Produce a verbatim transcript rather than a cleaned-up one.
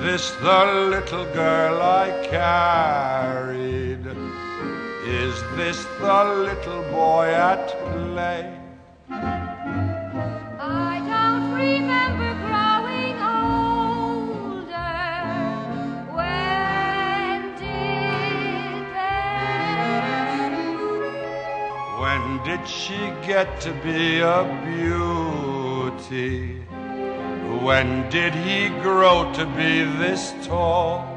this the little girl I carried? Is this the little boy at play? I don't remember growing older. When did then? When did she get to be a beauty? When did he grow to be this tall?